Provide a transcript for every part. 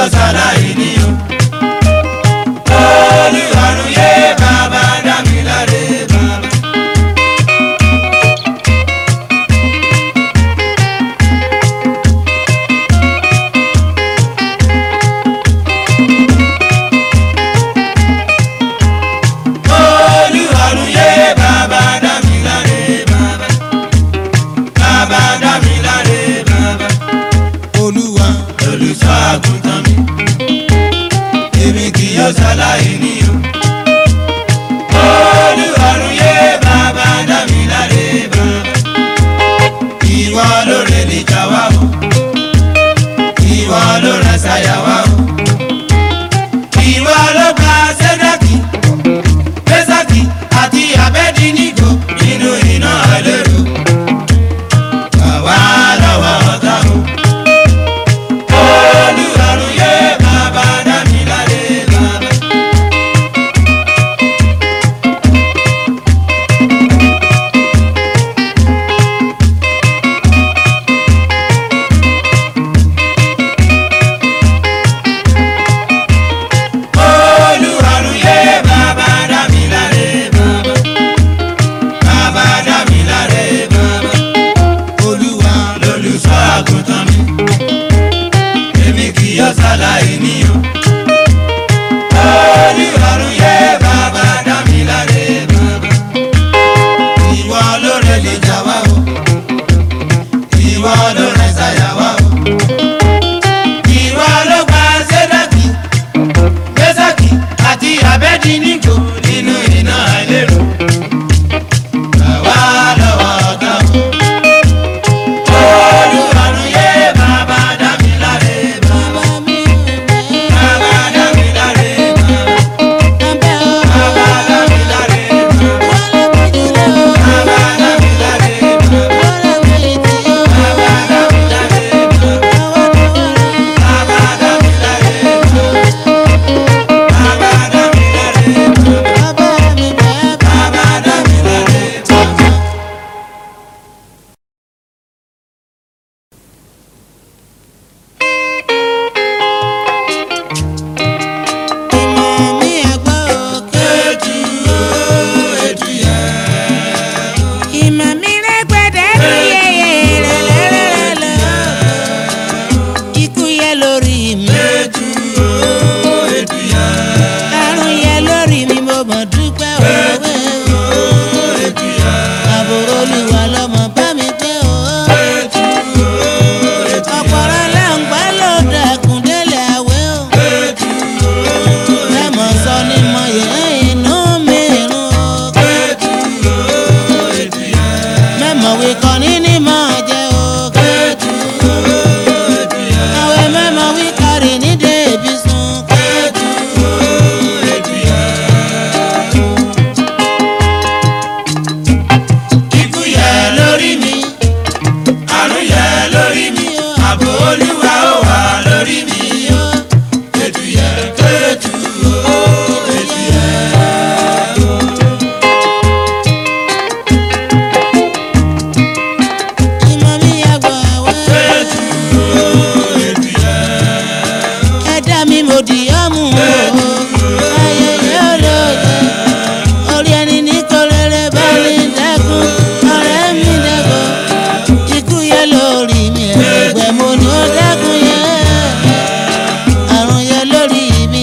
ṣàlàyé ni o. Olúwarun yé bàbá dá mi láre bàbá. Olúwarun yé bàbá dá mi láre bàbá. Bàbá dá mi láre bàbá. Olúwa olùṣọ́ àgùntàn mi, èmi kì yóò ṣàlàyé ní o. Olúwarun yé bàbá dá mi láre bàbá. Ìwọ ló rẹ̀ níjà wá o, ìwọ ló rẹ̀ ṣàyà wá o. Ìwọ ló gba Sédákì, Méṣákì àti Ábẹ́dínígò nínú iná àlérò. Gbà wá lọ́wọ́ ọ̀tá o. Olúwarun yé bàbá dá mi láre bàbá. Olúwarun yé bàbá dá mi láre bàbá. Bàbá dá mi láre bàbá. Olúwa lolùṣọ́ àgùntàn mi, èmi kì yóò ṣàlàyé ní o. Olúwarun yé bàbá dá mi láre bàbá. Ìwọ ló rẹ̀ lè jà wá o, ìwọ ló rẹ̀ ṣàyà wá o. Ìwọ ló gba Sédákì, Méṣákì àti Ábẹ́dínígò nínú iná àìlérò. Gbà wá lọ́wọ́ ọ̀tá o. Olúwarun yé bàbá dá mi láre bàbá. Bàbá dá mi láre bàbá. Bàbá dá mi láre bàbá. Bàbá dá mi láre bàbá. Bàbá dá mi láre bàbá. Bàbá dá mi láre bàbá. Bàbá dá mi láre bàbá. Bàbá dá mi láre bàbá. Ìmọ̀ mi àgbọ̀ òkè. Ìmọ̀ mi rẹ́gbẹ̀dẹ́ ní yẹyẹ lẹ́lẹ́lẹ́lẹ́. Ikú yẹ lórí mi. Àrùn yẹ lórí mi, mo mọ̀ dúpẹ́ òwe. Àbúrò Olúwa lọ́mọ bá mi gbé o. Ọ̀pọ̀rọ̀ lẹ́ǹgbá ló dẹkùn délé àwẹ̀ o. Mẹ́mọ̀ sọ ni mo yẹ inú mi rún o. Mẹ́mọ̀ wí kọ́ni ní mọ̀ jẹ́ o. Àwẹ̀ mẹ́mọ̀ wí kárí ní débi sùn. Ikú yẹ lórí mi, àrùn yẹ lórí mi, ààbò Olúwa ó wà lórí mi o. Ètù yẹ kéètù o, ètù yẹ o. Ìmọ̀ mi àgbọ̀ àwẹ̀. Kéètù o, ètù yẹ o. Ẹ̀dá mi mo dì ọ́ mú o. Ayẹyẹ olóye. Orí ẹni ní kò rere bá ní dẹ́kun. Ọ̀rẹ́ mi dẹ́kun. Ikú yẹ lórí mi. Ẹgbẹ́ mo ní ó dẹ́kun yẹ. Àrùn yẹ lórí mi.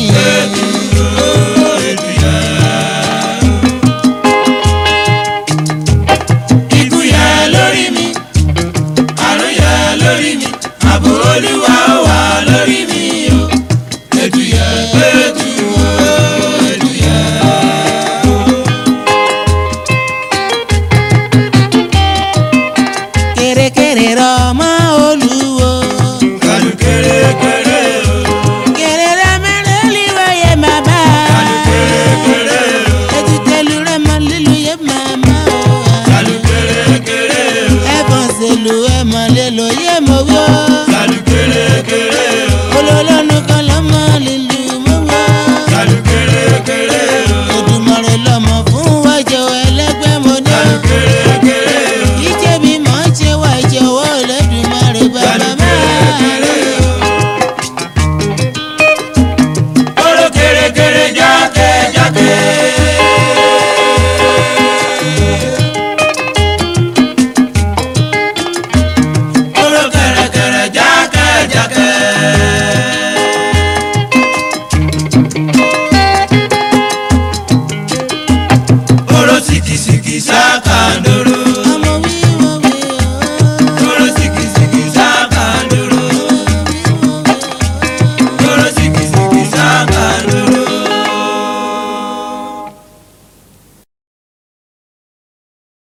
Ikú yẹ lórí mi, àrùn yẹ lórí mi, ààbò Olúwa ó